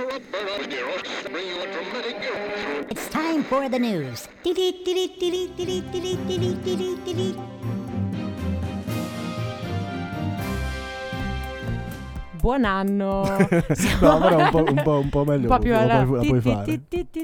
It's time for the news. Buon anno. No, però un po' meglio. Un po' più la puoi fare.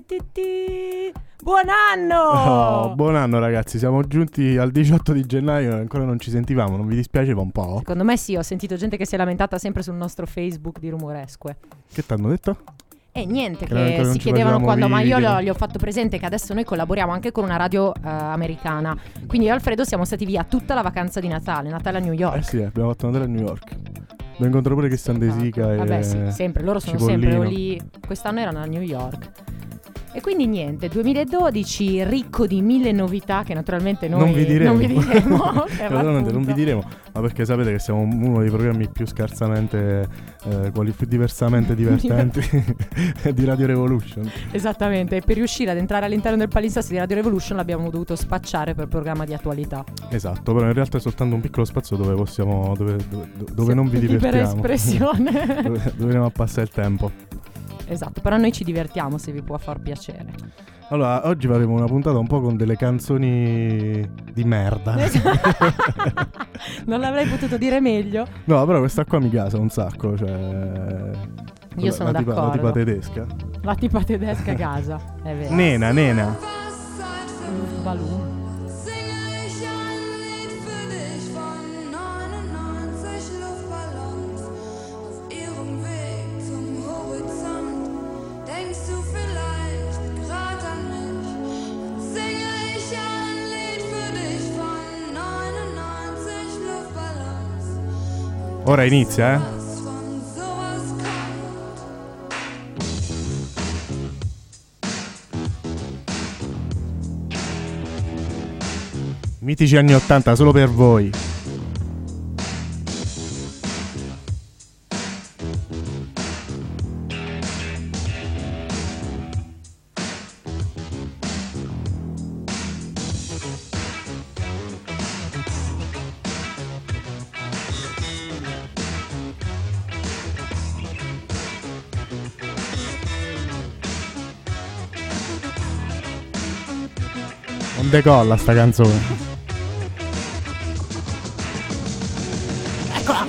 Buon anno! Oh, buon anno ragazzi, siamo giunti al 18 di gennaio e ancora non ci sentivamo, non vi dispiaceva un po'? Secondo me sì, ho sentito gente che si è lamentata sempre sul nostro Facebook di Rumoresque. Che t'hanno detto? E niente, Che che si chiedevano quando, ma io video. gli ho fatto presente che adesso noi collaboriamo anche con una radio americana. Quindi io e Alfredo siamo stati via tutta la vacanza di Natale a New York. Sì, abbiamo fatto Natale a New York. Abbiamo incontrato pure Christian De Sica e vabbè sì, sempre, loro sono Cipollino. sempre lì. Quest'anno erano a New York. E quindi niente, 2012 ricco di mille novità che naturalmente noi non vi diremo. Naturalmente non vi diremo, ma perché sapete che siamo uno dei programmi più scarsamente più diversamente divertenti di Radio Revolution. Esattamente, e per riuscire ad entrare all'interno del palinsesto di Radio Revolution l'abbiamo dovuto spacciare per programma di attualità. Esatto, però in realtà è soltanto un piccolo spazio dove possiamo dove non vi libera divertiamo. espressione. dove andiamo a passare il tempo. Esatto, però noi ci divertiamo, se vi può far piacere. Allora, oggi faremo una puntata un po' con delle canzoni di merda. Non l'avrei potuto dire meglio. No, però questa qua mi gasa un sacco, cioè... Io sono d'accordo. La tipa tedesca. La tipa tedesca gasa, è vero. Nena. Balloon. Ora inizia, Mitici anni 80 solo per voi. Non decolla sta canzone. Eccola.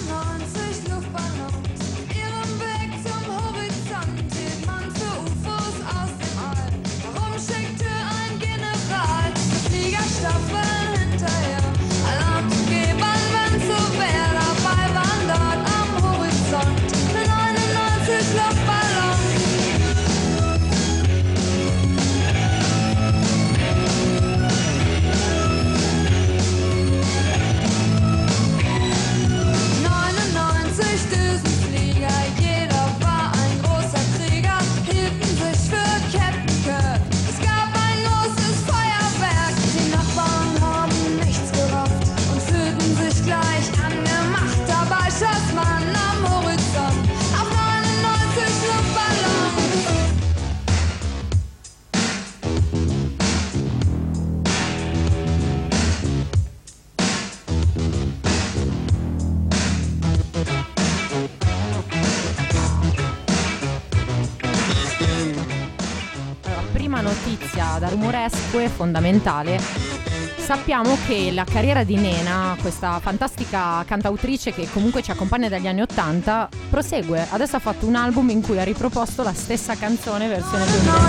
Notizia da Rumoresque fondamentale. Sappiamo che la carriera di Nena, questa fantastica cantautrice che comunque ci accompagna dagli anni 80, prosegue. Adesso ha fatto un album in cui ha riproposto la stessa canzone versione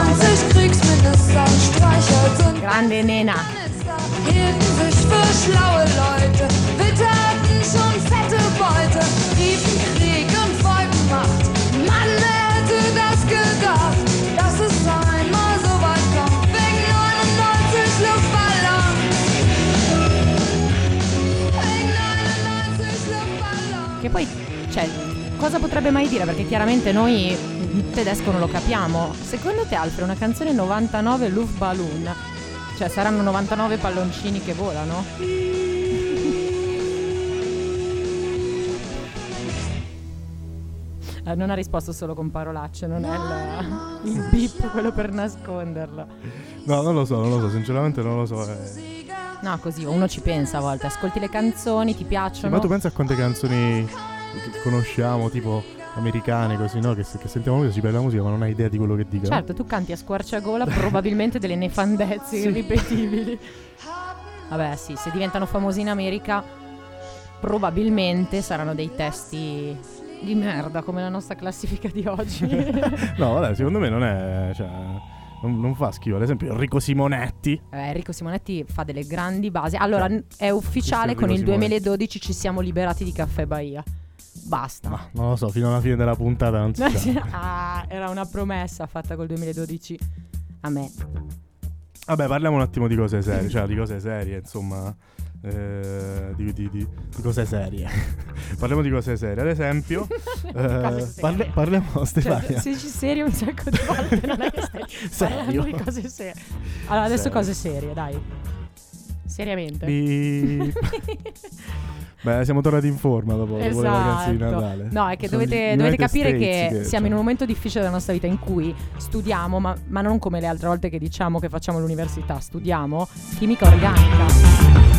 2009. Grande Nena. Che poi, cioè, cosa potrebbe mai dire? Perché chiaramente noi il tedesco non lo capiamo. Secondo te, Alfred, una canzone 99 Luftballon, cioè saranno 99 palloncini che volano? Non ha risposto solo con parolacce, non è il beep quello per nasconderlo. No, non lo so, sinceramente non lo so. No, così uno ci pensa a volte, ascolti le canzoni, ti piacciono. Sì, ma tu pensa a quante canzoni che conosciamo, tipo americane così, no? Che sentiamo musica, si parla la musica ma non hai idea di quello che dica. Certo, tu canti a squarciagola probabilmente delle nefandezze irripetibili. Vabbè sì, se diventano famosi in America probabilmente saranno dei testi di merda come la nostra classifica di oggi. No, vabbè, secondo me non è, cioè, non fa schifo. Ad esempio Enrico Simonetti. Enrico Simonetti fa delle grandi basi. Allora, Cioè, è ufficiale, con il Simonetti. 2012 ci siamo liberati di Caffè Bahia. Basta. Ma non lo so, fino alla fine della puntata non si sa. Ah, era una promessa fatta col 2012 a me. Vabbè, parliamo un attimo di cose serie, cioè di cose serie, insomma, di cose serie. Parliamo di cose serie, ad esempio, parliamo, Stefania. Cioè, se dici serio un sacco di volte non è che stai parlando di cose serie. Allora, adesso Serio. cose serie, dai. Seriamente. Beh, siamo tornati in forma dopo le vacanze di Esatto. Natale. No, è che Sono dovete gli United capire States che siamo in cioè, un momento difficile della nostra vita in cui studiamo, ma non come le altre volte che diciamo che facciamo l'università, studiamo chimica organica.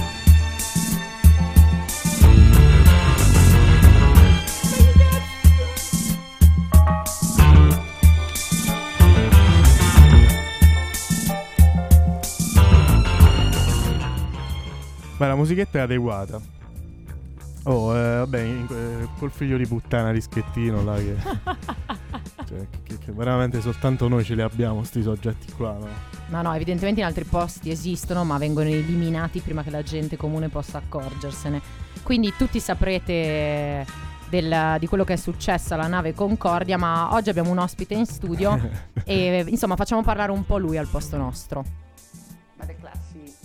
Beh, la musichetta è adeguata. Oh, vabbè, col figlio di puttana di Schettino là che... cioè, che veramente soltanto noi ce li abbiamo sti soggetti qua, no? No, evidentemente in altri posti esistono, ma vengono eliminati prima che la gente comune possa accorgersene. Quindi tutti saprete di quello che è successo alla nave Concordia, ma oggi abbiamo un ospite in studio e insomma facciamo parlare un po' lui al posto nostro. Ma le classi,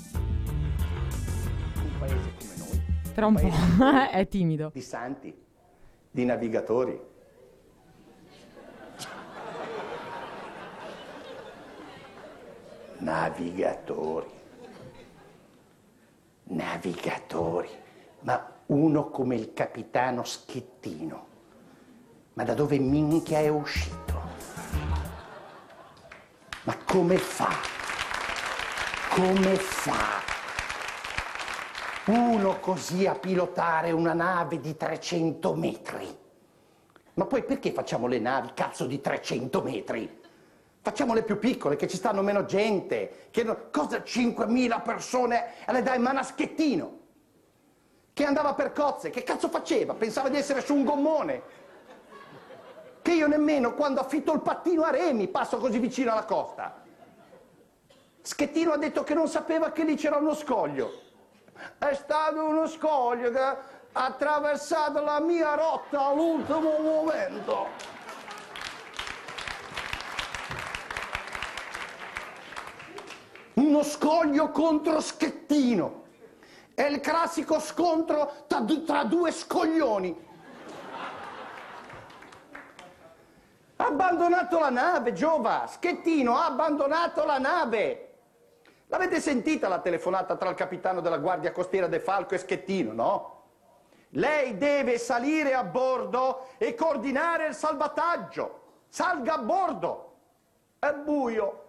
un paese come noi, Tra un po', paese è timido. di santi, di navigatori. Navigatori, ma uno come il capitano Schettino, ma da dove minchia è uscito? Ma come fa? Come fa uno così a pilotare una nave di 300 metri? Ma poi perché facciamo le navi, cazzo, di 300 metri? Facciamole più piccole, che ci stanno meno gente. Cosa 5.000 persone alle dai in mano a Schettino? Che andava per cozze, che cazzo faceva? Pensava di essere su un gommone. Che io nemmeno quando affitto il pattino a remi passo così vicino alla costa. Schettino ha detto che non sapeva che lì c'era uno scoglio. È stato uno scoglio che ha attraversato la mia rotta all'ultimo momento. Uno scoglio contro Schettino. È il classico scontro tra due scoglioni. Ha abbandonato la nave, Giova. Schettino ha abbandonato la nave. L'avete sentita la telefonata tra il capitano della Guardia Costiera De Falco e Schettino, no? Lei deve salire a bordo e coordinare il salvataggio. Salga a bordo. È buio.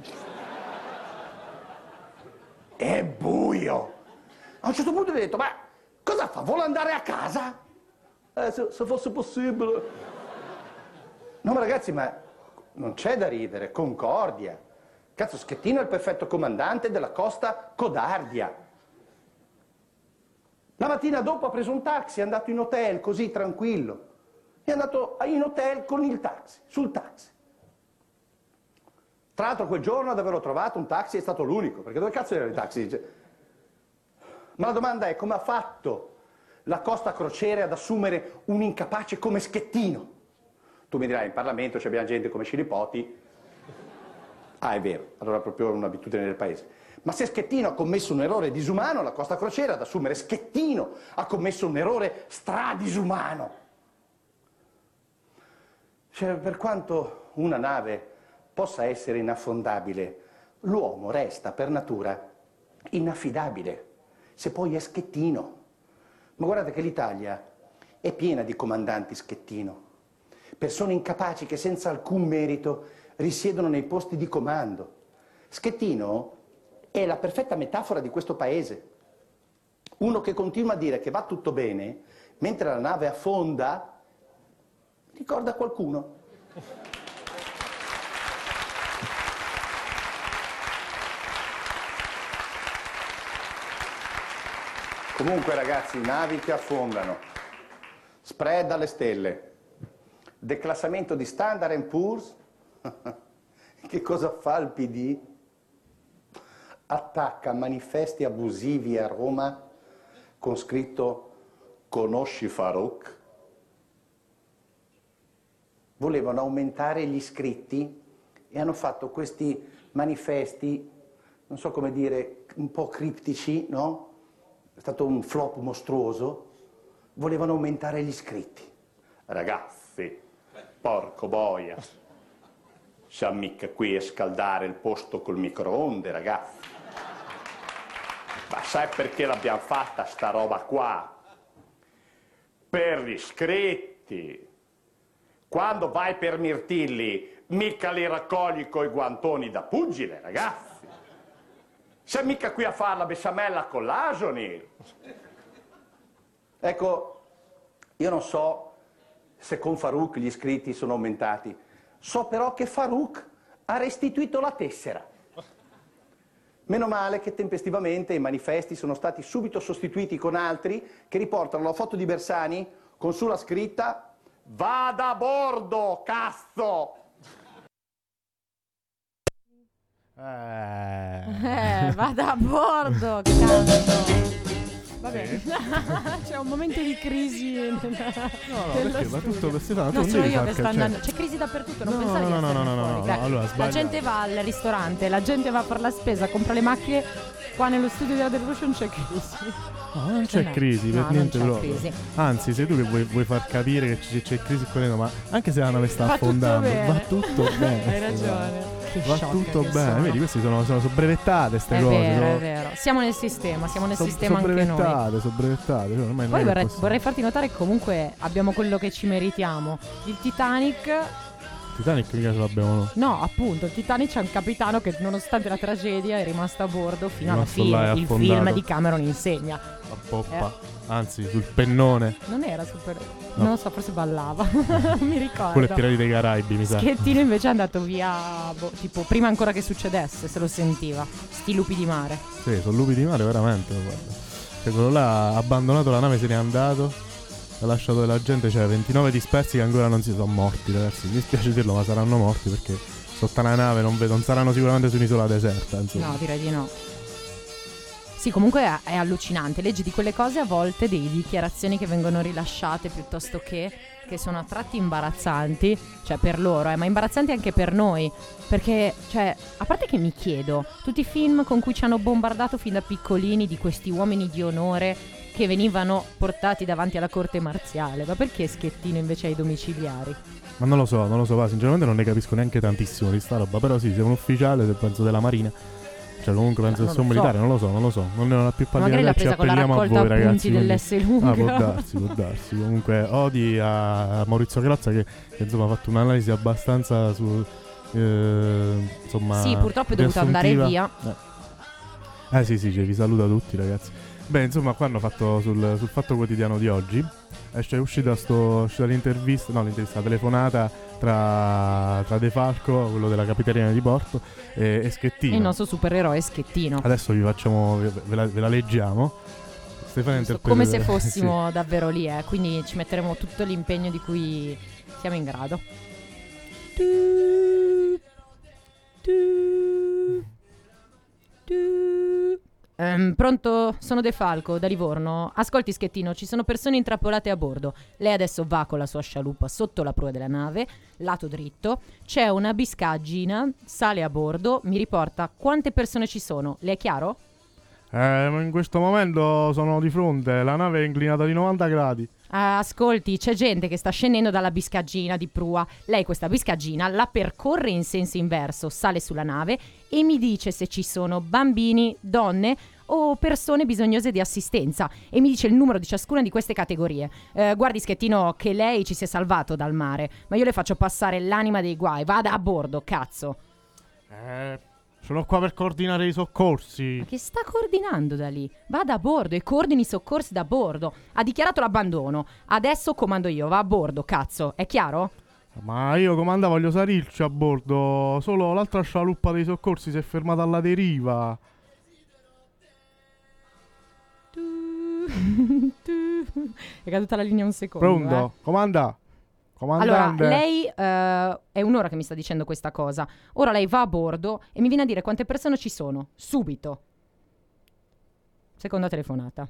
È buio. A un certo punto gli ho detto, ma cosa fa? Vuole andare a casa? Se fosse possibile. No, ma ragazzi, ma non c'è da ridere. Concordia. Cazzo, Schettino è il perfetto comandante della costa Codardia. La mattina dopo ha preso un taxi, è andato in hotel così tranquillo. È andato in hotel con il taxi, sul taxi. Tra l'altro quel giorno ad averlo trovato un taxi è stato l'unico, perché dove cazzo erano i taxi? Ma la domanda è come ha fatto la Costa Crociere ad assumere un incapace come Schettino? Tu mi dirai, in Parlamento c'abbiamo gente come Scilipoti. Ah, è vero, allora è proprio un'abitudine del paese. Ma se Schettino ha commesso un errore disumano, la Costa Crociere ad assumere Schettino ha commesso un errore stradisumano. Cioè, per quanto una nave possa essere inaffondabile, l'uomo resta per natura inaffidabile, se poi è Schettino. Ma guardate che l'Italia è piena di comandanti Schettino, persone incapaci che senza alcun merito risiedono nei posti di comando. Schettino è la perfetta metafora di questo paese. Uno che continua a dire che va tutto bene, mentre la nave affonda, ricorda qualcuno? Comunque ragazzi, navi che affondano, spread alle stelle, declassamento di Standard & Poor's, che cosa fa il PD? Attacca manifesti abusivi a Roma con scritto "Conosci Farouk?". Volevano aumentare gli iscritti e hanno fatto questi manifesti, non so come dire, un po' criptici, no? È stato un flop mostruoso. Volevano aumentare gli iscritti. Ragazzi, porco boia, siamo mica qui a scaldare il posto col microonde, ragazzi. Ma sai perché l'abbiamo fatta sta roba qua? Per gli iscritti. Quando vai per Mirtilli, mica li raccogli coi guantoni da pugile, ragazzi. Sei mica qui a fare la besciamella con l'Asoni. Ecco, io non so se con Farouk gli iscritti sono aumentati. So però che Farouk ha restituito la tessera. Meno male che tempestivamente i manifesti sono stati subito sostituiti con altri che riportano la foto di Bersani con sulla scritta "Vada a bordo, cazzo!". Vada a bordo, cazzo. Vabbè, c'è un momento di crisi. No, perché va tutto questo tanto. No, sono io che sto andando. C'è crisi dappertutto, non pensare di essere fuori. Dai, allora, la gente va al ristorante, la gente va per la spesa, compra le macchine. Qua nello studio della Devolution c'è crisi. No, non c'è crisi, per niente proprio. Crisi. Anzi, sei tu che vuoi far capire che c'è crisi qua dentro, ma anche se la nave sta affondando, va tutto bene. Hai ragione. Va tutto bene, vedi, queste sono brevettate queste cose. È vero. Siamo nel sistema, sistema anche noi. Sono brevettate. Cioè, poi vorrei farti notare che comunque abbiamo quello che ci meritiamo. Il Titanic mica ce l'abbiamo noi. No, appunto, il Titanic c'è un capitano che nonostante la tragedia è rimasto a bordo fino alla Rimasto fine. là e Il affondato. film di Cameron insegna. A poppa, anzi sul pennone. Non era super. No. Non lo so, forse ballava. Mi ricordo. Quello è Pirati dei Caraibi, mi sa. Schettino invece è andato via tipo prima ancora che succedesse, se lo sentiva. Sti lupi di mare. Sì, sono lupi di mare veramente, guarda. Cioè, quello là ha abbandonato la nave, se n'è andato, ha lasciato della gente, cioè 29 dispersi che ancora non si sono morti, ragazzi. Mi dispiace dirlo, ma saranno morti perché sotto una nave non saranno sicuramente su un'isola deserta, insomma. No, direi di no. Sì, comunque è allucinante. Leggi di quelle cose a volte, delle dichiarazioni che vengono rilasciate piuttosto che sono a tratti imbarazzanti, cioè per loro, ma imbarazzanti anche per noi. Perché, cioè, a parte che mi chiedo, tutti i film con cui ci hanno bombardato fin da piccolini di questi uomini di onore che venivano portati davanti alla corte marziale, ma perché Schettino invece ai domiciliari? Ma non lo so, va, sinceramente non ne capisco neanche tantissimo di sta roba, però sì, sei un ufficiale, penso della Marina. Cioè comunque penso che sia un militare, non lo so, non ne ho la più pallida idea, ci appelliamo a voi ragazzi. Dell'S lunga. Può darsi. Comunque odi a Maurizio Crozza che insomma ha fatto un'analisi abbastanza su insomma. Sì, purtroppo è dovuto andare via. Sì, vi saluta tutti ragazzi. Beh, insomma, qua hanno fatto sul Fatto Quotidiano di oggi. È uscita l'intervista, la telefonata tra De Falco, quello della Capitania di Porto, e Schettino. Il nostro supereroe Schettino. Adesso ve la leggiamo. Come se fossimo davvero lì, quindi ci metteremo tutto l'impegno di cui siamo in grado. Pronto? Sono De Falco, da Livorno. Ascolti Schettino, ci sono persone intrappolate a bordo. Lei adesso va con la sua scialuppa sotto la prua della nave, lato dritto. C'è una biscaggina, sale a bordo, mi riporta quante persone ci sono. Le è chiaro? In questo momento sono di fronte, la nave è inclinata di 90 gradi. Ascolti, c'è gente che sta scendendo dalla biscaggina di prua. Lei questa biscaggina la percorre in senso inverso, sale sulla nave e mi dice se ci sono bambini, donne o persone bisognose di assistenza e mi dice il numero di ciascuna di queste categorie. Guardi Schettino che lei ci si è salvato dal mare, ma io le faccio passare l'anima dei guai. Vada a bordo, cazzo. Sono qua per coordinare i soccorsi. Ma che sta coordinando da lì? Vada a bordo e coordini i soccorsi da bordo. Ha dichiarato l'abbandono. Adesso comando io, va a bordo, cazzo. È chiaro? Ma io comandavo, voglio salirci a bordo. Solo l'altra scialuppa dei soccorsi si è fermata alla deriva. È caduta la linea un secondo. Pronto? Comanda? Comandante. Allora, lei è un'ora che mi sta dicendo questa cosa. Ora lei va a bordo e mi viene a dire quante persone ci sono. Subito. Seconda telefonata.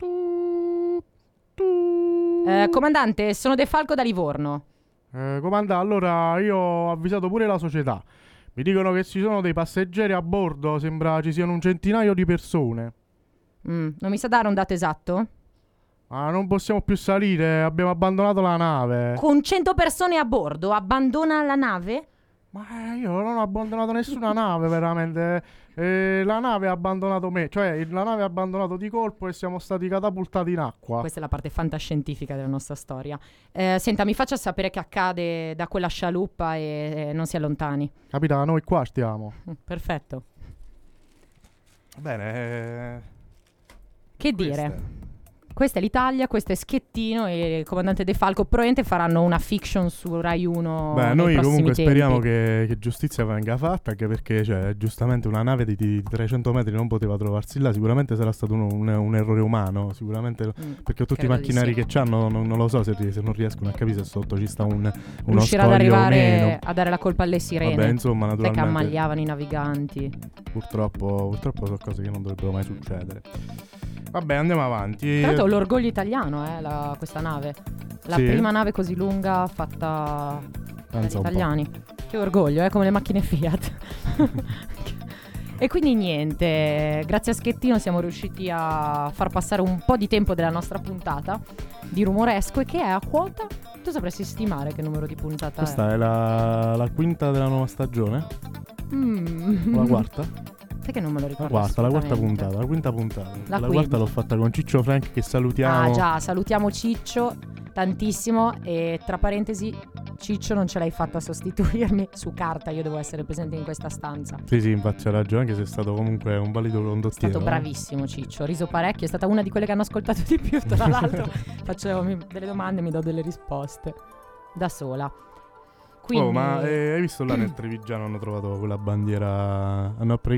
Comandante, sono De Falco da Livorno. Comanda, allora io ho avvisato pure la società. Mi dicono che ci sono dei passeggeri a bordo. Sembra ci siano un centinaio di persone. Non mi sa dare un dato esatto? Ma non possiamo più salire, abbiamo abbandonato la nave. Con 100 persone a bordo, abbandona la nave? Ma io non ho abbandonato nessuna nave, veramente. La nave ha abbandonato me. Cioè, la nave ha abbandonato di colpo e siamo stati catapultati in acqua. Questa è la parte fantascientifica della nostra storia. Senta, mi faccia sapere che accade da quella scialuppa e non si allontani. Capitano, noi qua stiamo. Perfetto. Bene. Che dire? Questa è l'Italia, questo è Schettino e il comandante De Falco. Probabilmente faranno una fiction su Rai 1. Beh, nei noi prossimi comunque tempi. speriamo che giustizia venga fatta, anche perché, cioè, giustamente una nave di 300 metri non poteva trovarsi là. Sicuramente sarà stato un errore umano, sicuramente, perché tutti i credo di macchinari sì. che c'hanno non lo so se non riescono a capire se sotto ci sta uno Riuscirà ad scoglio o arrivare meno. a dare la colpa alle sirene. Vabbè, insomma, Sai che naturalmente ammagliavano i naviganti. purtroppo sono cose che non dovrebbero mai succedere. Vabbè, andiamo avanti. Tra l'altro l'orgoglio italiano, questa nave. La Sì. prima nave così lunga fatta dagli Pensa un po'. italiani. Che orgoglio, come le macchine Fiat. E quindi niente, grazie a Schettino siamo riusciti a far passare un po' di tempo della nostra puntata di Rumoresco, e che è a quota? Tu sapresti stimare che numero di puntata Questa è la quinta della nuova stagione? è? Mm. O la quarta? Sai che non me lo La ricordo quarta assolutamente. puntata, la quinta puntata. La La quinta. quarta l'ho fatta con Ciccio Frank, che salutiamo. Ah già, salutiamo Ciccio tantissimo, e tra parentesi Ciccio non ce l'hai fatta a sostituirmi su carta, io devo essere presente in questa stanza. Sì, infatti c'ha ragione, anche se è stato comunque un valido È condottiero. stato bravissimo Ciccio, ho riso parecchio, è stata una di quelle che hanno ascoltato di più, tra l'altro. Facevo delle domande e mi do delle risposte da sola. Quindi... Oh, ma hai visto là nel Trevigiano hanno trovato quella bandiera?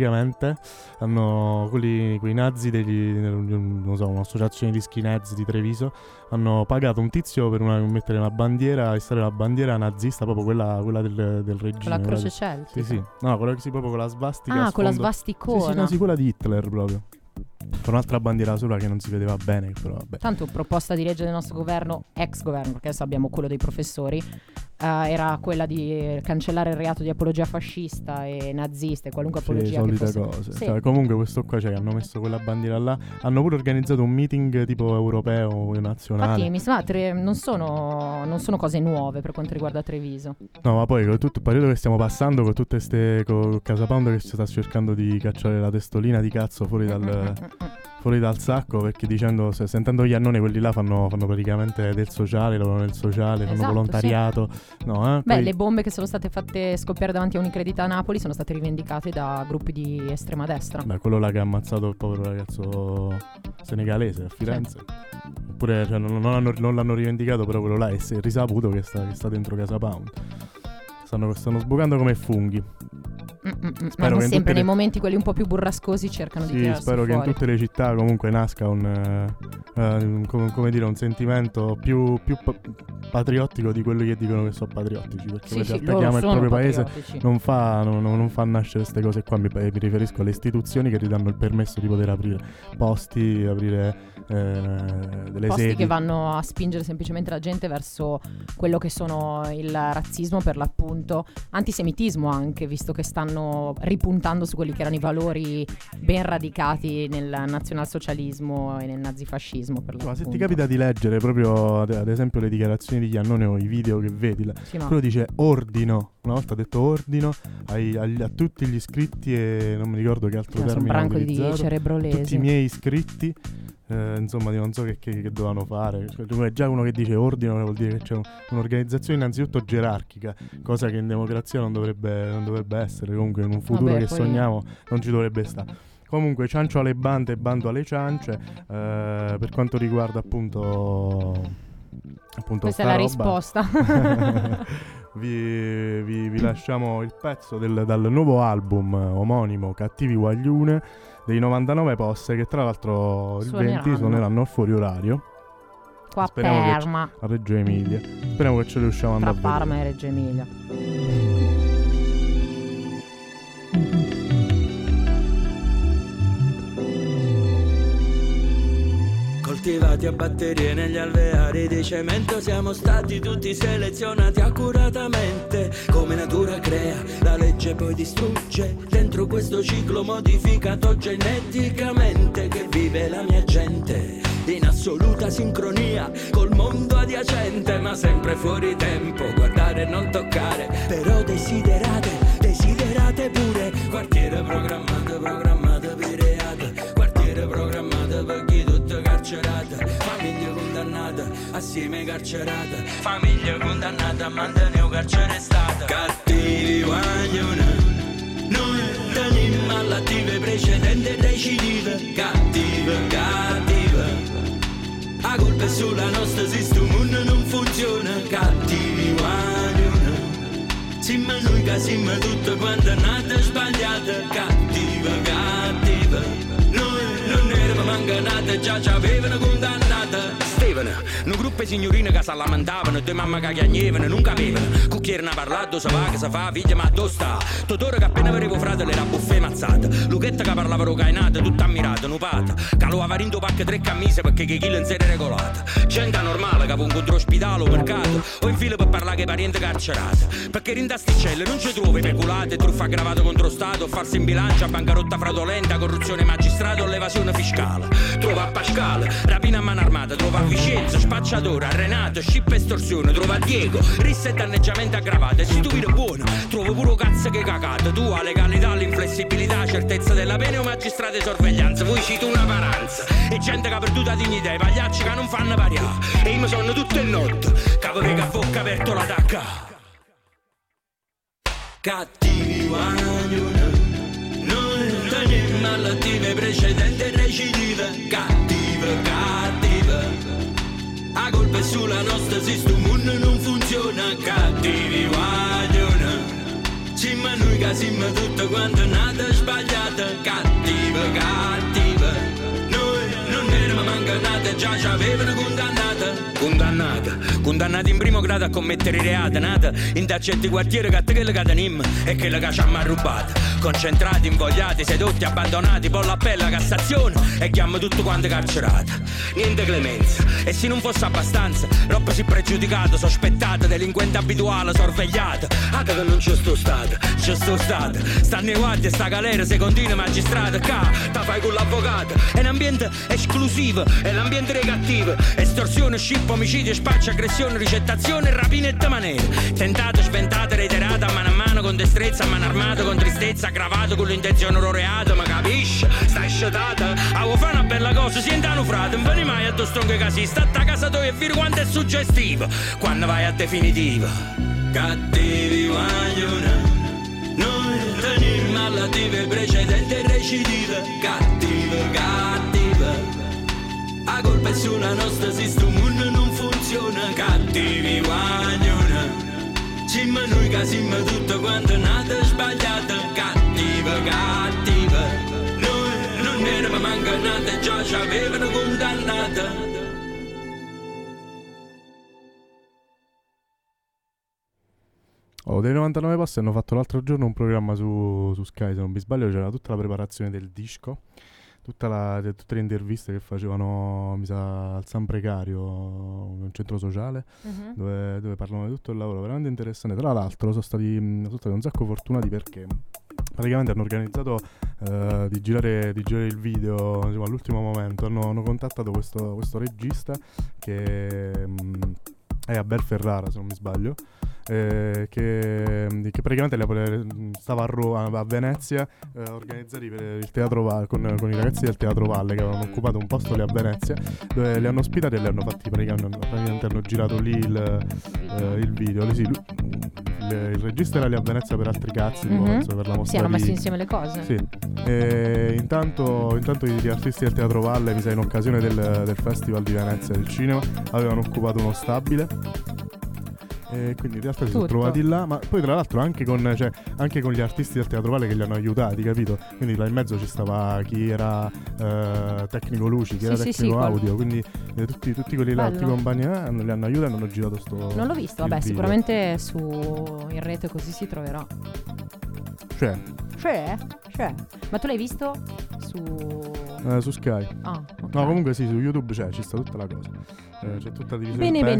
Quei nazi non so, un'associazione di skinheads di Treviso hanno pagato un tizio per mettere una bandiera, installare una bandiera nazista, proprio quella del regime. con la croce quella celtica. Sì, no, quella che si proprio con la svastica. Ah, a con la sfondo. svasticona. Sì, no, sì, quella di Hitler proprio. Con un'altra bandiera sola che non si vedeva bene, però vabbè. Tanto proposta di legge del nostro governo, ex governo, perché adesso abbiamo quello dei professori, era quella di cancellare il reato di apologia fascista e nazista e qualunque Sì, apologia che solite fosse. cose. Sì. Cioè, comunque questo qua, cioè, hanno messo quella bandiera là. Hanno pure organizzato un meeting tipo europeo o nazionale. Infatti mi sembra non sono cose nuove per quanto riguarda Treviso. No, ma poi con tutto il periodo che stiamo passando, con tutte ste con Casa Pound che si sta cercando di cacciare la testolina di cazzo fuori dal sacco, perché dicendo, sentendo gli annoni, quelli là fanno praticamente del sociale, lavorano nel sociale, fanno Esatto, volontariato. No, Beh, poi- le bombe che sono state fatte scoppiare davanti a Unicredit a Napoli sono state rivendicate da gruppi di estrema destra. Beh, quello là che ha ammazzato il povero ragazzo senegalese a Firenze. Oppure cioè, non l'hanno rivendicato, però quello là è risaputo che sta dentro Casa Pound. Stanno sbucando come funghi. Ma Spero non che in sempre tutte nei le- momenti quelli un po' più burrascosi cercano di Sì, tirarsi spero che in fuori. tutte le città comunque nasca come dire, un sentimento più patriottico di quelli che dicono che sono patriottici, perché poi se loro attacchiamo il sono proprio paese patriottici. non fa nascere queste cose qua. Mi riferisco alle istituzioni che ti danno il permesso di poter aprire posti, aprire delle Posti sedi. che vanno a spingere semplicemente la gente verso quello che sono il razzismo, per l'appunto, antisemitismo anche, visto che stanno ripuntando su quelli che erano i valori ben radicati nel nazionalsocialismo e nel nazifascismo, per Ma l'appunto. se ti capita di leggere proprio ad esempio le dichiarazioni di Iannone o i video che vedi, Sì, ma quello dice ordino, una volta ha detto ordino a tutti gli iscritti, e non mi ricordo che altro sono un termine ha branco di utilizzato, cerebrolesi. tutti i miei iscritti, insomma, non so che dovevano fare. Cioè, già uno che dice ordine vuol dire che c'è un'organizzazione innanzitutto gerarchica, cosa che in democrazia non dovrebbe essere. Comunque in un futuro che sogniamo non ci dovrebbe stare. Comunque ciancio alle bande e bando alle ciance. Per quanto riguarda appunto questa è la risposta. vi lasciamo il pezzo dal nuovo album omonimo Cattivi Guaglione dei 99 Posse, che tra l'altro il 20 suoneranno al fuori orario qua a Parma, a Reggio Emilia. Speriamo che ce ne riusciamo ad andare tra Parma e Reggio Emilia. Coltivati a batterie negli alveari di cemento, siamo stati tutti selezionati accuratamente. Come natura crea, la legge poi distrugge. Dentro questo ciclo modificato geneticamente, che vive la mia gente in assoluta sincronia col mondo adiacente, ma sempre fuori tempo, guardare e non toccare. Però desiderate pure. Quartiere programmato per reato, quartiere programmato per chi tutto carcerato. Famiglia condannata, assieme carcerata, famiglia condannata a mantenere carcere stata. Cattivi guaglione, noi teniamo malattie precedenti e recidive. Cattive, la colpa è sulla nostra, sistema non funziona. Cattivi guaglione, siamo noi che siamo tutto quanto nata sbagliata. Cattiva, noi non eravamo manca nata, già ci avevano condannata. Stevano, un gruppo di signorine che si lamentavano, due mamma che chiagnevano, non capivano. Cucchiere ne ha parlato, si va, che si fa, figlia, ma dove sta? Totoro che appena avevo fratello era buffet mazzata. Luchetta che parlava rocainata, tutta ammirata, nupata. Che lo aveva rinto pacche 3 camicie perché che chilo non si era regolata. Gente normale che aveva incontro ospedale o mercato, o in fila per parlare che parente carcerata. Perché rindasticelle non ci trovi peculate, truffa aggravata contro Stato, farsi in bilancia, bancarotta fraudolenta, corruzione magistrato o l'evasione fiscale. Trova a Pascale, rapina a mano armata, trova a Vicenza, spacciatore, a Renato, scippa estorsione, trova a Diego, rissa e danneggiamento aggravato. E se tu vedi buono, trovo pure cazzo che cagata. Tu a legalità, l'inflessibilità, certezza della pena o magistrato di sorveglianza. Voi cito una paranza e gente che ha perduto la dignità, i pagliacci che non fanno variare. E io mi sono tutto il notte, capo che a bocca aperto la tacca. Cattivi guaglione, noi teniamo malattie precedenti e recidive. Cattive, la colpa è sulla nostra, sistema non funziona. Cattivi guaglione, siamo noi che siamo tutto quanto nata sbagliata. Cattiva, noi non eravamo manca nata, già ci avevano condannata in primo grado a commettere reati, nata in taccetti quartiere che quello che tenim e quello che ci hanno rubato. Concentrati, invogliati, sedotti, abbandonati, poi l'appello, Cassazione e chiamo tutto quanto carcerato. Niente clemenza, e se non fosse abbastanza, troppo si pregiudicato, sospettato, delinquente abituale, sorvegliato. Ah che non c'è sto stato, stanno i guardi e sta galera se continua magistrato. Ca, ta fai con l'avvocato, è un ambiente esclusivo, è l'ambiente dei cattivi. Estorsione, scippo, omicidio, spaccio, aggressione, ricettazione, rapinette maniere. Tentate, sventate, reiterate a mano con destrezza, a mano armata, con tristezza, aggravato con l'intenzione reato, ma capisci? Stai sciatata, avevo fa una bella cosa, sientano frate, non veni mai a do stronche casi, sta a casa tua e vedi quanto è suggestivo, quando vai a definitiva. Cattivi guaglione, noi teniamo malattie precedenti e recidive. Cattive, la colpa è sulla nostra, sistema non funziona. Cattivi guaglione, siamo noi che siamo tutto quanto nata sbagliata. Cattiva, noi non eravamo manca nata, già ci avevano condannata. Dei 99 Passi hanno fatto l'altro giorno un programma su Sky, se non mi sbaglio, c'era tutta la preparazione del disco, tutte le interviste che facevano, mi sa, al San Precario, un centro sociale, dove parlavano di tutto il lavoro, veramente interessante. Tra l'altro sono stati un sacco fortunati perché praticamente hanno organizzato di girare il video, insomma, all'ultimo momento. Hanno contattato questo regista che è Abel Ferrara, se non mi sbaglio, che praticamente stava a Venezia a organizzare per il Teatro Valle con i ragazzi del Teatro Valle, che avevano occupato un posto lì a Venezia, dove li hanno ospitati e li hanno fatti praticamente hanno girato lì il video. Il regista era lì a Venezia per altri cazzi, penso, per la mostra. Sì, hanno messo insieme le cose. Sì. E intanto gli artisti del Teatro Valle, mi sa in occasione del Festival di Venezia del cinema, avevano occupato uno stabile. E quindi in realtà si sono trovati là, ma poi tra l'altro anche con gli artisti del Teatro Valle che li hanno aiutati, capito? Quindi là in mezzo ci stava chi era tecnico luci, chi era tecnico audio, quindi tutti quelli là, tutti i compagni li hanno aiutati e hanno girato sto. Non l'ho visto, vabbè, video. Sicuramente in rete così si troverà. C'è? Ma tu l'hai visto su Sky? Ah, okay. No, comunque sì, su YouTube ci sta tutta la cosa. C'è tutta la divisione bene.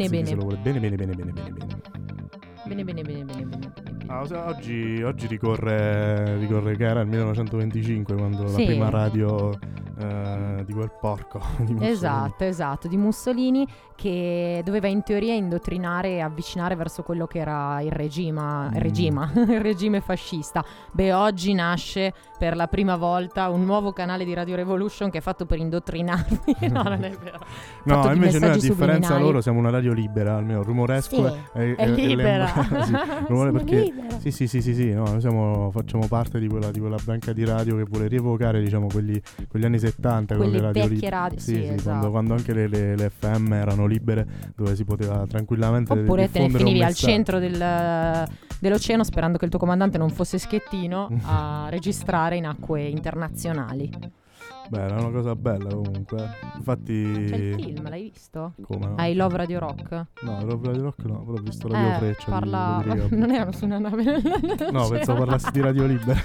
Oggi ricorre che era il 1925 quando la prima radio di quel porco di Mussolini. Esatto, di Mussolini, che doveva in teoria indottrinare e avvicinare verso quello che era il regime fascista. Beh, oggi nasce per la prima volta un nuovo canale di Radio Revolution che è fatto per indottrinarmi. No, non è vero. No, invece noi a differenza loro siamo una radio libera, almeno rumoresco. Sì, è libera. Sì, rumore perché sì, no, noi facciamo parte di quella branca di radio che vuole rievocare, diciamo, quegli anni 70, con le radio vecchie radio. Sì, esatto. quando anche le FM erano libere, dove si poteva tranquillamente oppure te ne finivi al centro dell'oceano sperando che il tuo comandante non fosse Schettino a registrare in acque internazionali. Beh, era una cosa bella comunque. Infatti. C'è il film, l'hai visto? Come no? I Love Radio Rock? No, Love Radio Rock no, però ho visto Radio Freccia. Non erano su una nave. No, pensavo parlassi di Radio Libera.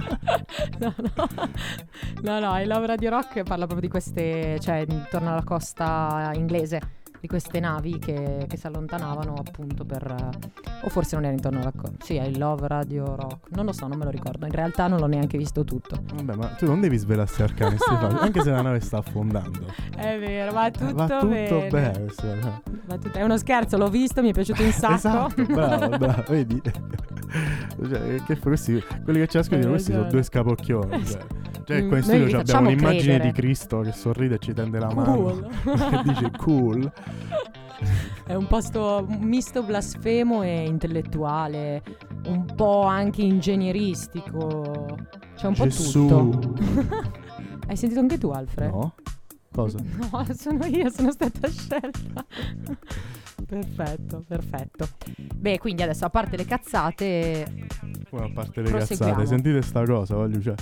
No, I Love Radio Rock parla proprio di queste, cioè intorno alla costa inglese, di queste navi che si allontanavano appunto per o forse non era intorno alla sì, I Love Radio Rock, non lo so, non me lo ricordo, in realtà non l'ho neanche visto tutto. Vabbè, ma tu non devi svelarsi arcani, Stefano, anche se la nave sta affondando. È vero, va tutto bene. Va tutto, è uno scherzo, l'ho visto, mi è piaciuto un sacco. Esatto, bravo, vedi. Cioè, quelli che ci ascoltano, questi sono due scapocchioni. Cioè qua in studio abbiamo un'immagine di Cristo che sorride e ci tende la mano e dice cool. È un posto misto blasfemo e intellettuale, un po' anche ingegneristico, c'è un po' tutto. Hai sentito anche tu, Alfred? No. Cosa? No, sono stata scelta. Perfetto. Beh, quindi adesso, a parte le cazzate, a parte le cazzate, sentite sta cosa,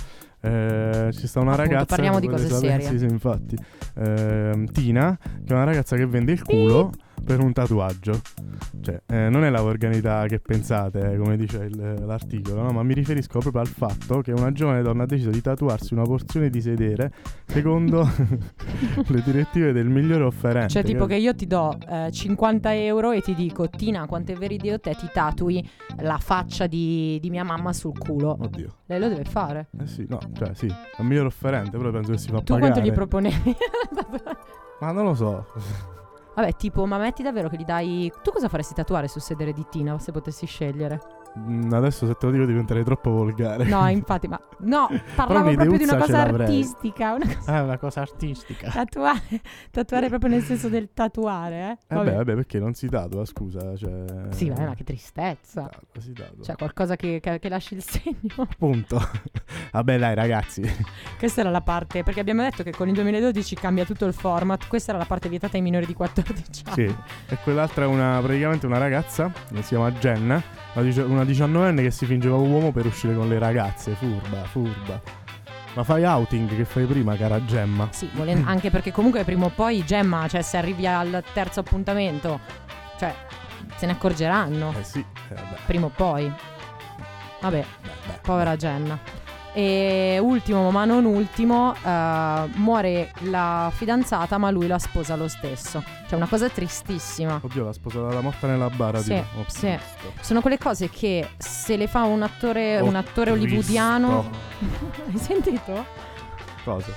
ci sta una ragazza, parliamo di cose serie. Sì, infatti, Tina, che è una ragazza che vende il culo per un tatuaggio. Cioè, non è la volgarità che pensate, come dice l'articolo, no? Ma mi riferisco proprio al fatto che una giovane donna ha deciso di tatuarsi una porzione di sedere secondo le direttive del migliore offerente. Cioè, tipo che io ti do 50 euro e ti dico: Tina, quanto è vero te ti tatui la faccia di mia mamma sul culo. Oddio. Lei lo deve fare. Sì, no, cioè sì, è il miglior offerente, però penso che si fa tu pagare. Tu quanto gli proponevi? Ma non lo so. Vabbè, tipo, ma metti davvero che gli dai... Tu cosa faresti tatuare sul sedere di Tina se potessi scegliere? Adesso se te lo dico diventerei troppo volgare. No, infatti, ma... No, parlavo proprio di una cosa artistica. Una cosa artistica. Tatuare proprio nel senso del tatuare, Vabbè, perché non si tatua, scusa, cioè... Sì, ma che tristezza. Si tatua. Cioè, qualcosa che lasci il segno. Appunto. Vabbè, dai, ragazzi. Questa era la parte... Perché abbiamo detto che con il 2012 cambia tutto il format. Questa era la parte vietata ai minori di 14 anni. Sì, e quell'altra è praticamente una ragazza che si chiama Jenna, una 19enne che si fingeva uomo per uscire con le ragazze. Furba. Ma fai outing che fai prima, cara Gemma. Sì, anche perché comunque prima o poi Gemma, cioè se arrivi al terzo appuntamento, cioè se ne accorgeranno. Sì, prima o poi. Vabbè, povera Jenna. E ultimo ma non ultimo, muore la fidanzata ma lui la sposa lo stesso. Cioè una cosa tristissima. Oddio, la sposa la morta nella bara. Sì. Sono quelle cose che se le fa un attore hollywoodiano. Hai sentito? Cosa?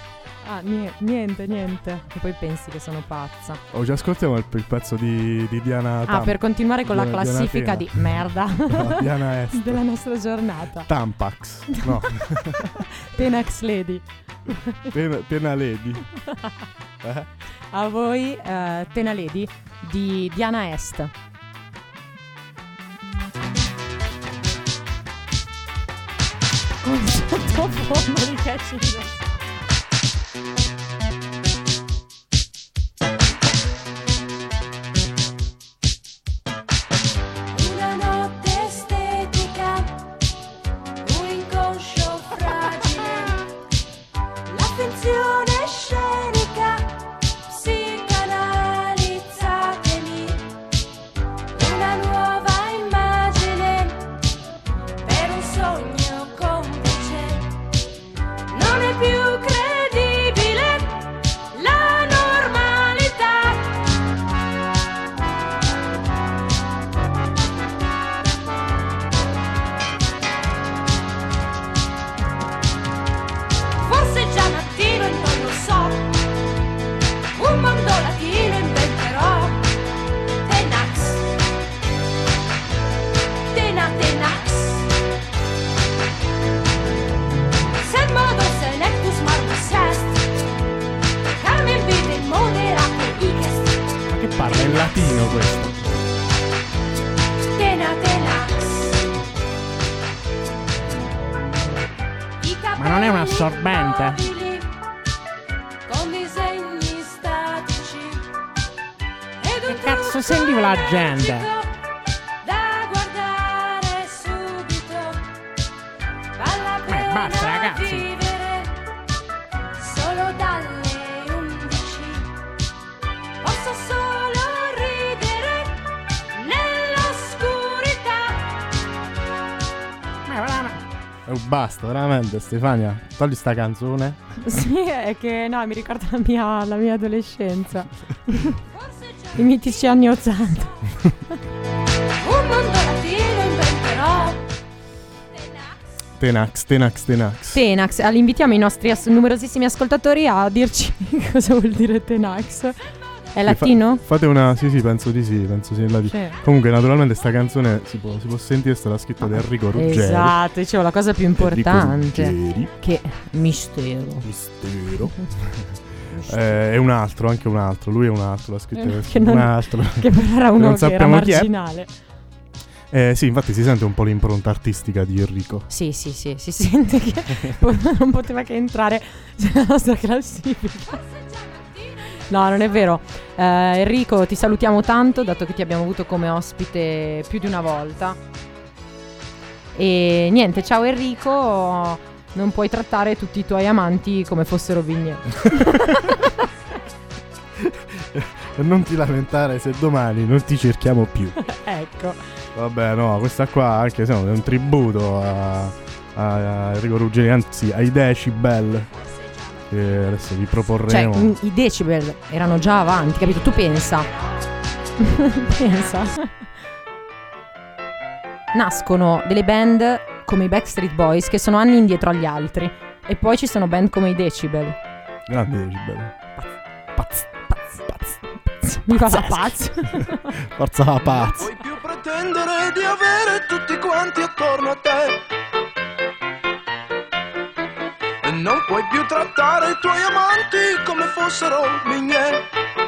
Ah, niente. E poi pensi che sono pazza. Ci ascoltiamo il pezzo di Diana Tam. Per continuare con la classifica di merda no, Diana Est della nostra giornata. Tampax. No. Tenax Lady. Tena Lady. A voi Tena Lady di Diana Est. Con sottofondo di Cascina. latino questo. Ma non è un assorbente? Con disegni statici. Che cazzo sentivo la gente? Da guardare subito. Valla per basta, ragazzi. vivere solo dalle 11. Posso solo ridere nell'oscurità. Basta, veramente, Stefania, togli sta canzone. Sì, è che no, mi ricorda la mia adolescenza. I mitici anni 80. Un mondo latino inventerò. Tenax, invitiamo i nostri numerosissimi ascoltatori a dirci cosa vuol dire Tenax. È latino? Fate una... Sì, penso di sì, latino. Sì. Comunque, naturalmente sta canzone si può sentire, è stata scritta da Enrico Ruggeri. Esatto, dicevo la cosa più importante. Ruggeri. Che mistero. È un altro, anche un altro. Lui è un altro, l'ha scritto che non, un altro. Che però era uno non che era marginale. Sì, infatti si sente un po' l'impronta artistica di Enrico. Sì, si sente che non poteva che entrare nella nostra classifica. No, non è vero. Enrico, ti salutiamo tanto, dato che ti abbiamo avuto come ospite più di una volta. E niente, ciao Enrico, non puoi trattare tutti i tuoi amanti come fossero vigneti. Non ti lamentare se domani non ti cerchiamo più. Ecco. Vabbè, no, questa qua anche se no, è un tributo a Enrico Ruggeri, anzi ai Decibel, che adesso vi proporremo. Cioè, i Decibel erano già avanti, capito? Tu pensa. Nascono delle band come i Backstreet Boys che sono anni indietro agli altri. E poi ci sono band come i Decibel. Grandi Decibel. Pazz. Viva la paz. Forza la paz. Non puoi più pretendere di avere tutti quanti attorno a te. E non puoi più trattare i tuoi amanti come fossero miei.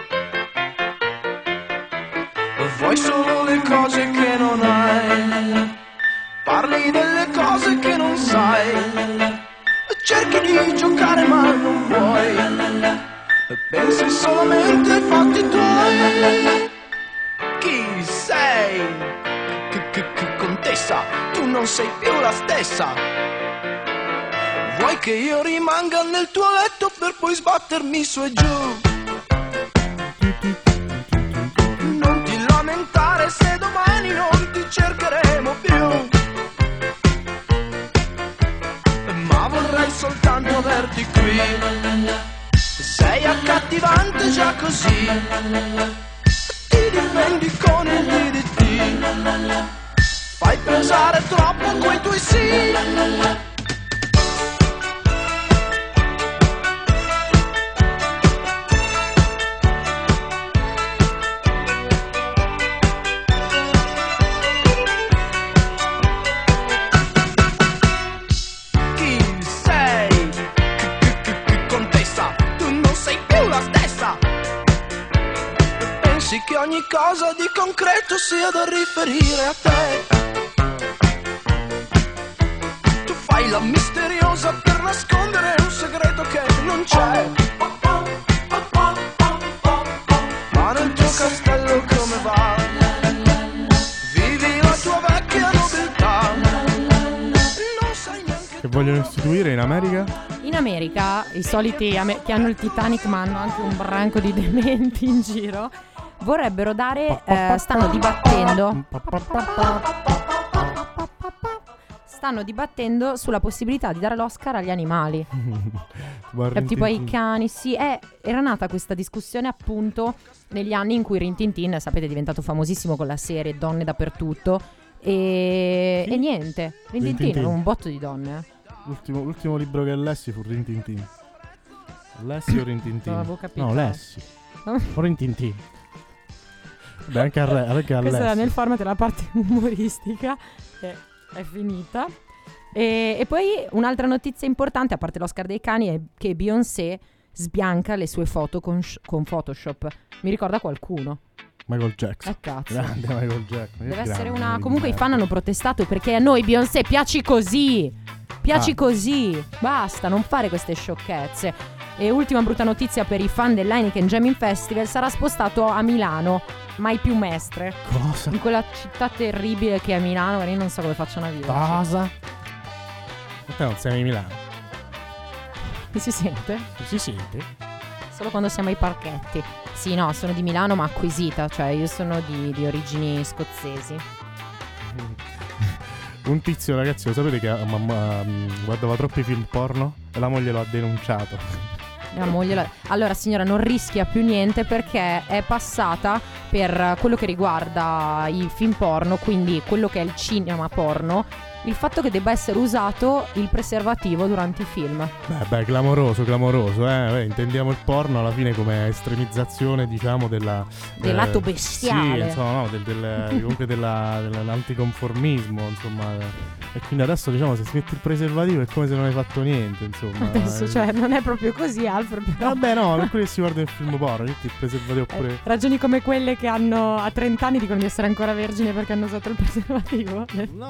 Vuoi solo le cose che non hai. Parli delle cose che non sai. Cerchi di giocare ma non vuoi. Pensi solamente ai fatti tuoi. Chi sei? Che contessa, tu non sei più la stessa. Vuoi che io rimanga nel tuo letto per poi sbattermi su e giù? Non ti lamentare se domani non ti cercheremo più. Ma vorrei soltanto averti qui. Sei accattivante già così. Ti difendi con il DDT. Fai pesare troppo quei tuoi sì. qualcosa di concreto sia da riferire a te. Tu fai la misteriosa per nascondere un segreto che non c'è. Ma nel tuo castello come va? Vivi la tua vecchia nobiltà. Non sai neanche. Che vogliono istituire in America? In America, i soliti che hanno il Titanic ma hanno anche un branco di dementi in giro, vorrebbero dare, stanno dibattendo sulla possibilità di dare l'Oscar agli animali. Tipo ai cani, sì. Era nata questa discussione appunto negli anni in cui Rin Tin Tin, sapete, è diventato famosissimo con la serie Donne dappertutto. E niente, Rin Tin Tin era un botto di donne. L'ultimo libro che lessi fu Rin Tin Tin. Lessi o Rin Tin Tin? Non avevo capito. No, lessi. O Rin Tin Tin. Beh, anche a Questa era lessi. nel format della parte umoristica, che è finita. E poi un'altra notizia importante, a parte l'Oscar dei cani, è che Beyoncé sbianca le sue foto con Photoshop. Mi ricorda qualcuno. Michael Jackson. Cazzo. Grande Michael Jackson. Deve Grande, essere una. quindi Comunque i merda. fan hanno protestato perché a noi Beyoncé piaci così. Piaci così. Basta, non fare queste sciocchezze. E ultima brutta notizia per i fan dell'Heineken Jamming Festival: sarà spostato a Milano. Mai più Mestre. Cosa? In quella città terribile che è Milano, e io non so come facciano a vivere. Cosa? Ma te non sei di Milano? Si sente? Si sente? Solo quando siamo ai parchetti. Sì, no, sono di Milano ma acquisita. Cioè io sono di origini scozzesi. Un tizio, ragazzi, lo sapete che guardava troppi film porno e la moglie lo ha denunciato. La moglie Allora signora, non rischia più niente perché è passata per quello che riguarda i film porno, quindi quello che è il cinema porno, il fatto che debba essere usato il preservativo durante i film. Beh, clamoroso, intendiamo il porno alla fine come estremizzazione, diciamo, del lato bestiale. Sì, insomma, no, comunque dell'anticonformismo, insomma. E quindi adesso, diciamo, se si mette il preservativo è come se non hai fatto niente, insomma. Adesso, cioè, non è proprio così, Alfred, però. Vabbè, no, per quelli che si guarda il film porno, metti il preservativo pure. Ragioni come quelle che hanno a 30 anni dicono di essere ancora vergine perché hanno usato il preservativo.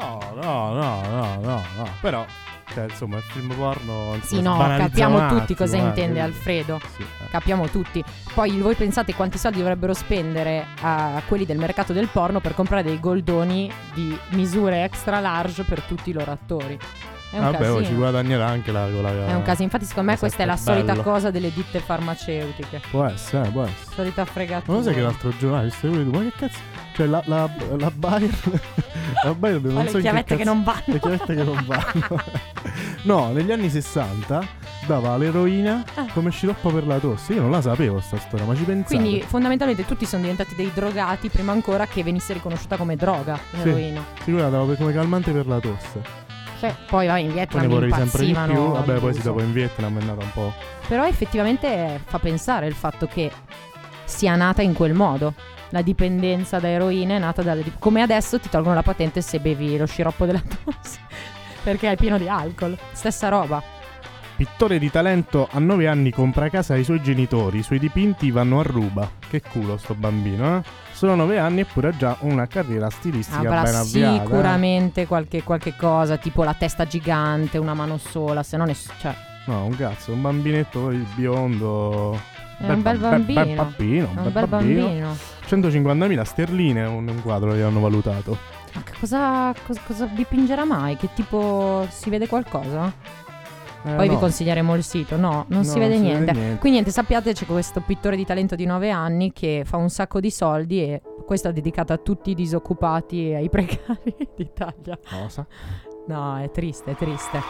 No. Però, cioè, insomma, il film porno. Sì, no, sbanalizza capiamo un attimo, tutti cosa intende quindi- Alfredo. Sì, Capiamo tutti. Poi voi pensate quanti soldi dovrebbero spendere a quelli del mercato del porno per comprare dei goldoni di misure extra large per tutti i loro attori. È un Vabbè, casino. ci guadagnerà anche la È un casino. Infatti secondo me Esatto, questa è la bello. solita cosa delle ditte farmaceutiche. Può essere. Solita fregatura. Ma lo sai che l'altro giorno stai pure tu, ma che cazzo? Cioè la Bayer la Bayer non le so in chiavette che non vanno. Le chiavette che non vanno. No, negli anni 60 dava l'eroina come sciroppo per la tosse. Io non la sapevo sta storia, ma ci pensate. Quindi fondamentalmente tutti sono diventati dei drogati prima ancora che venisse riconosciuta come droga l'eroina. Sì, quella dava come calmante per la tosse. Cioè, poi va in Poi Vietnam ne vorrei sempre di impazzivano più. Vabbè, poi all'uso. si dopo in Vietnam è nata un po'. Però effettivamente fa pensare il fatto che sia nata in quel modo. La dipendenza da eroina è nata come adesso ti tolgono la patente se bevi lo sciroppo della tosse perché è pieno di alcol. Stessa roba. Pittore di talento, a 9 anni compra casa ai suoi genitori, i suoi dipinti vanno a ruba. Che culo sto bambino, eh? Sono 9 anni eppure ha già una carriera stilistica Avrà ben avviata. sicuramente qualche cosa, tipo la testa gigante, una mano sola, se non è... Cioè, No, un cazzo, un bambinetto poi biondo. è un bel bambino. Bel bambino, È un bel bambino. 150.000 sterline un quadro gli hanno valutato. Ma che cosa dipingerà mai? Che tipo si vede qualcosa? Poi no. vi consiglieremo il sito. No, non si vede niente. Quindi niente, sappiate c'è questo pittore di talento di 9 anni che fa un sacco di soldi e questo è dedicato a tutti i disoccupati e ai precari d'Italia. Cosa? No, è triste, è triste.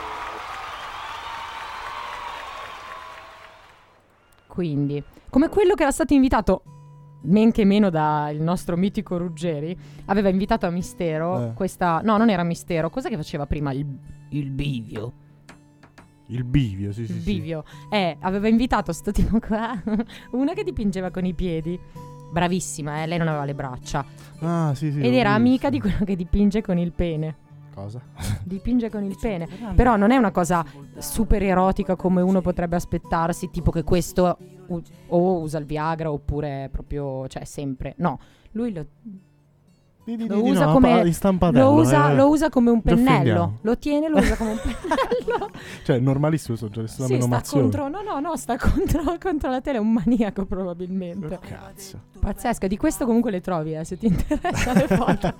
Quindi, come quello che era stato invitato men che meno dal nostro mitico Ruggeri, aveva invitato a Mistero questa... No, non era Mistero. Cos'è che faceva prima? Il bivio. Il bivio, sì. Il bivio. Aveva invitato sto tipo qua, una che dipingeva con i piedi. Bravissima, lei non aveva le braccia. Ah, sì. Ed era amica di quello che dipinge con il pene. Cosa? Dipinge con il pene. Però non è una cosa super erotica come uno potrebbe aspettarsi, tipo che questo o usa il Viagra oppure proprio, cioè sempre. No, lui lo usa no, come di stampatello, lo usa come un Ci offendiamo. pennello. Lo tiene, lo usa come un pennello. Cioè, normalissimo, sono già nessuna Sì, sta menomazione. contro, no, sta contro la tele, è un maniaco probabilmente. Cazzo. Pazzesca, di questo comunque le trovi, se ti interessa le foto.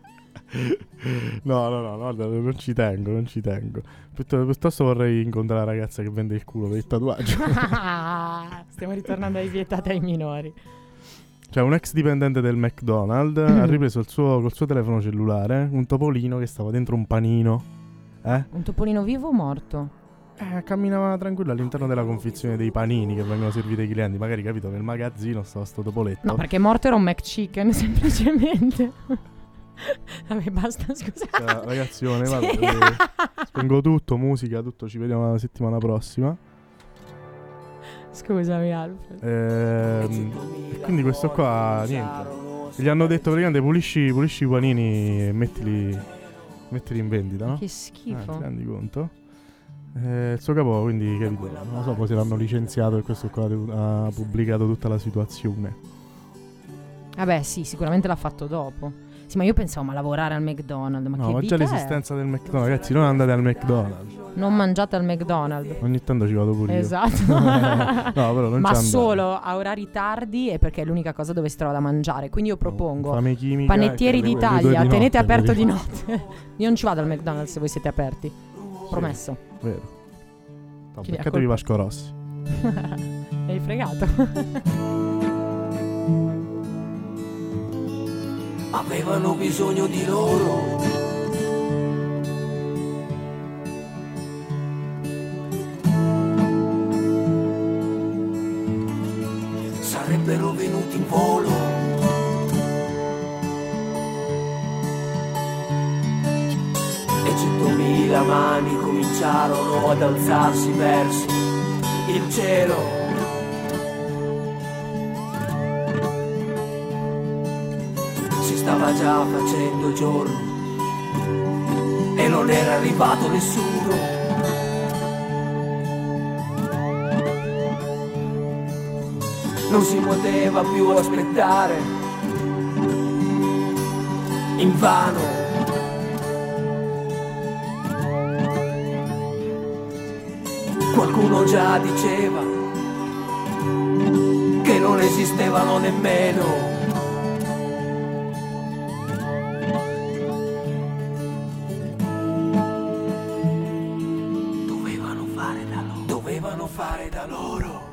No, guarda, non ci tengo. Piuttosto vorrei incontrare la ragazza che vende il culo per il tatuaggio. Stiamo ritornando ai vietati ai minori. Cioè, un ex dipendente del McDonald's ha ripreso col suo telefono cellulare un topolino che stava dentro un panino. Un topolino vivo o morto? Camminava tranquillo all'interno della confezione dei panini che vengono serviti ai clienti. Magari, capito, nel magazzino stava sto topoletto. No, perché morto era un McChicken, semplicemente. Vabbè, basta, scusa. Ragazzi, Sì. spengo tutto, musica, tutto. Ci vediamo la settimana prossima. Scusami, Alfred. E quindi questo qua, niente. Gli hanno detto praticamente pulisci i panini e mettili in vendita, no? Che schifo. Ti rendi conto? Il suo capo, quindi, capito, non so, poi se l'hanno licenziato e questo qua ha pubblicato tutta la situazione. Vabbè, sì, sicuramente l'ha fatto dopo. Sì, ma io pensavo, ma lavorare al McDonald's, ma No, che ma vita già è? l'esistenza del McDonald's, ragazzi, non andate al McDonald's. Non mangiate al McDonald's. Ogni tanto ci vado pure io. Esatto. No, però non Ma ci andate. solo a orari tardi e perché è l'unica cosa dove si trova da mangiare. Quindi io propongo Fame chimica, Panettieri che alle d'Italia, 2 di tenete notte, aperto di vedi? notte. Io non ci vado al McDonald's se voi siete aperti. Promesso. Vero. No, Quindi è beccatevi colpa- Vasco Rossi. Hai fregato. Avevano bisogno di loro. Sarebbero venuti in volo. E 100.000 mani cominciarono ad alzarsi verso il cielo. Si stava già facendo giorno e non era arrivato nessuno. Non si poteva più aspettare invano. Qualcuno già diceva che non esistevano nemmeno. Dovevano fare da loro.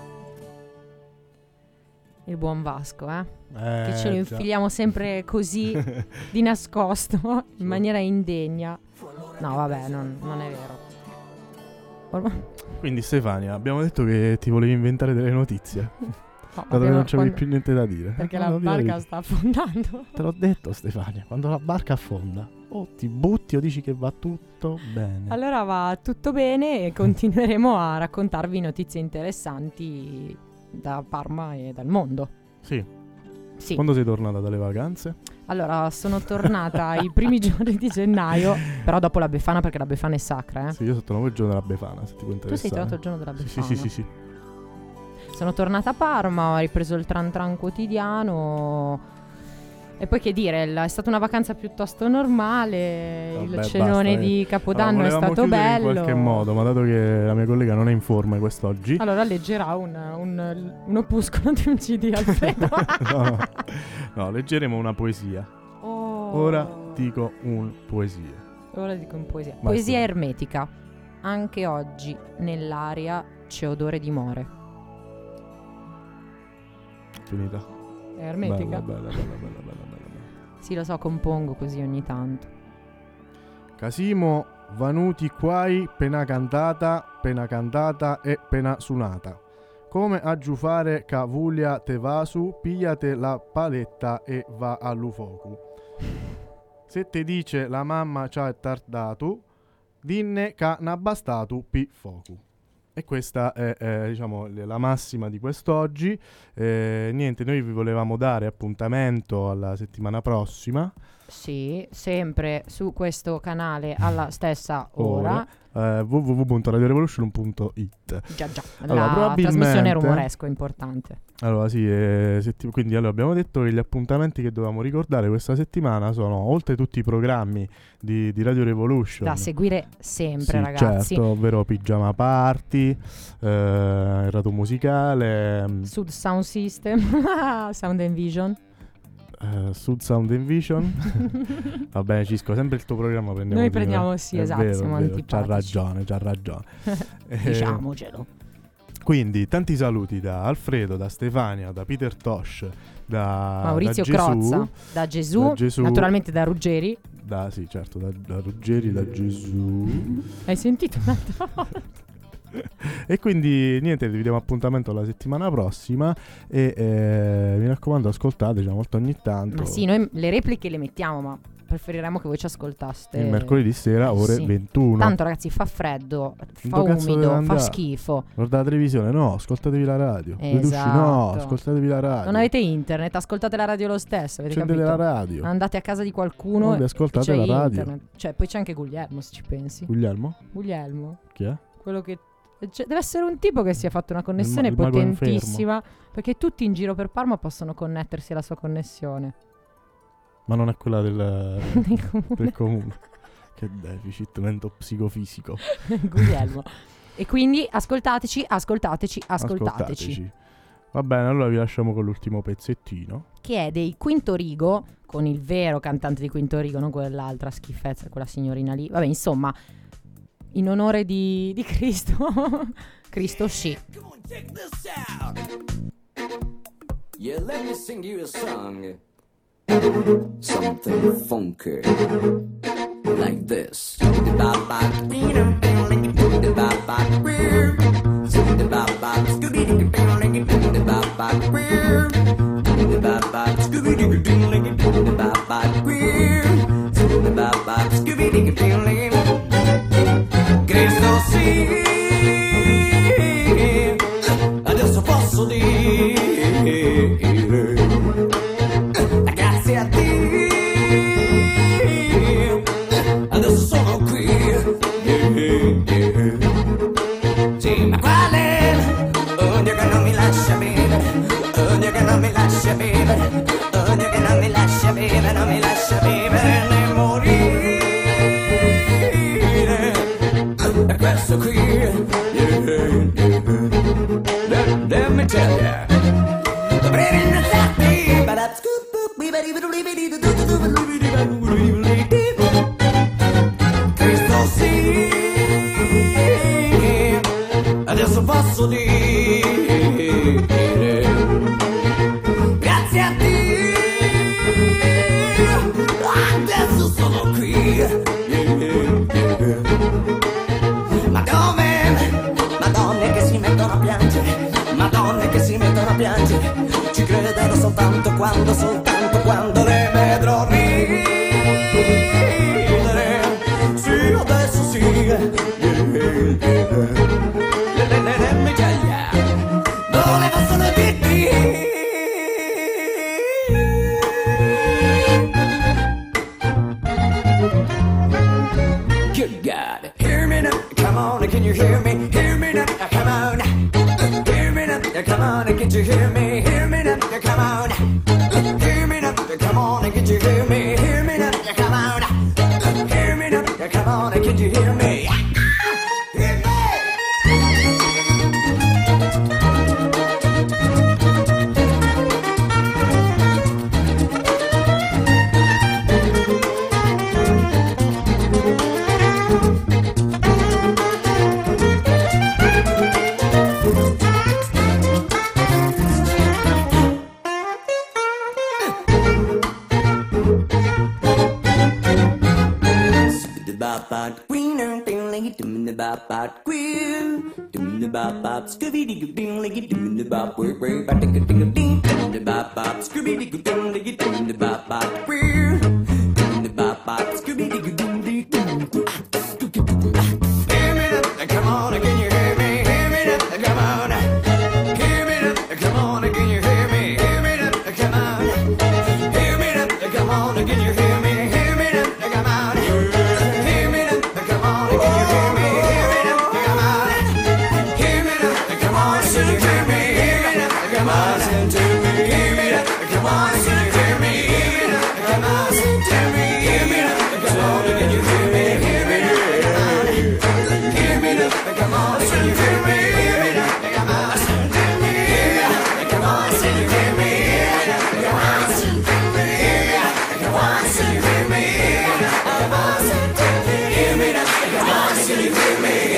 Il buon Vasco, che ce lo già. infiliamo sempre così di nascosto, in maniera indegna. No, vabbè, non è vero. Quindi Stefania, abbiamo detto che ti volevi inventare delle notizie. No, Dato che non c'avevi più niente da dire. perché No, la no, di barca verità. sta affondando. Te l'ho detto, Stefania, quando la barca affonda, o ti butti o dici che va tutto bene. Allora va tutto bene e continueremo a raccontarvi notizie interessanti da Parma e dal mondo. Sì. Sì. Quando sei tornata dalle vacanze? Allora, sono tornata i primi giorni di gennaio, però dopo la Befana, perché la Befana è sacra, Sì, io sono il giorno della Befana, se ti può Tu interessare. sei tornato il giorno della Sì, Befana? sì. Sono tornata a Parma, ho ripreso il tran tran quotidiano. E poi che dire, è stata una vacanza piuttosto normale. Il Vabbè, cenone basta, di Capodanno allora, è volevamo stato chiudere bello. in qualche modo, ma dato che la mia collega non è in forma quest'oggi. Allora leggerà un opuscolo di un CD, Alfredo. no, leggeremo una poesia. Oh. Ora dico un poesia. Ora dico in poesia. Vai, Poesia Stefano. ermetica. Anche oggi nell'aria c'è odore di more. Finita. È ermetica? Bella. Sì, lo so, compongo così ogni tanto. Casimo vanuti quai pena cantata e pena sunata. Come a giufare ca vuglia te vasu, pigliate la paletta e va all'ufocu. Se te dice la mamma c'ha tardato, dinne ca n'ha bastato pi focu. E questa è diciamo la massima di quest'oggi. Niente, noi vi volevamo dare appuntamento alla settimana prossima. Sì, sempre su questo canale alla stessa ora. www.radiorevolution.it. Già, Allora, la probabilmente- trasmissione rumoresco è importante. Allora sì, quindi allora, abbiamo detto che gli appuntamenti che dovevamo ricordare questa settimana sono, oltre tutti i programmi di Radio Revolution, Da seguire sempre, sì, ragazzi. certo, ovvero Pigiama Party, il Rato Musicale, Sud Sound System, Sound and Vision. Sud Sound and Vision. Va bene, Cisco, sempre il tuo programma prendiamo Noi di me. prendiamo, sì, È esatto, vero, siamo è vero. antipatici. C'ha ragione. Diciamocelo. Quindi tanti saluti da Alfredo, da Stefania, da Peter Tosh, da Maurizio da Gesù, Crozza, da Gesù, naturalmente da Ruggeri. sì, certo, da Ruggeri, da Gesù. Hai sentito un'altra volta? E quindi niente, vi diamo appuntamento la settimana prossima e mi raccomando, ascoltateci una volta ogni tanto. Ma sì, noi le repliche le mettiamo, ma preferiremmo che voi ci ascoltaste il mercoledì sera ore sì. 21. Tanto ragazzi, fa freddo, fa Dove cazzo deve umido, fa andare? schifo. Guardate la televisione, no, ascoltatevi la radio. Le duci, Esatto. no, ascoltatevi la radio. Non avete internet, ascoltate la radio lo stesso, avete Accendete capito? la radio. Andate a casa di qualcuno Non vi e ascoltate c'è la radio. internet. Cioè, poi c'è anche Guglielmo, se ci pensi. Guglielmo? Guglielmo, Chi è? quello che deve essere un tipo che si è fatto una connessione il mago potentissima, perché tutti in giro per Parma possono connettersi alla sua connessione. Ma non è quella del Comune. comune. Che deficit psicofisico. Guglielmo. E quindi ascoltateci. Va bene, allora vi lasciamo con l'ultimo pezzettino. Che è dei Quinto Rigo, con il vero cantante di Quinto Rigo, non quell'altra schifezza, quella signorina lì. Vabbè, insomma, in onore di Cristo. Cristo sì. Come on, check this out. Yeah, let me sing you a song. Something funky. Like this. Cristo sì, adesso posso dire grazie a Dio, adesso sono qui. Sì, ma quale? Oh Dio che non mi lascia vivere, oh Dio che non mi lascia vivere, oh Dio che non mi lascia vivere, non mi lascia vivere né morire. E questo qui, let me tell ya. Cristo sì, adesso posso dire grazie a Dio, adesso sono qui. Madonne che si mettono a piangere, madonne che si mettono a piangere, ci crederò soltanto quando le vedrò ridere. Sì, adesso sì. Let me tell ya, volevo solo dirti good God, hear me now, come on, can you hear me? Hear me now, come on. Hear me now, come on, can't you hear me? Hear me now, come on. Hear me now, come on, can't you hear me? Hear me now, come on. Hear me now, come on, can't you hear me? Hear me! Come on, can you hear me? Hear me now, come on. Hear me now, come on, can you hear me? Hear me now, come on. Hear me now, come on, can you hear me? hear me?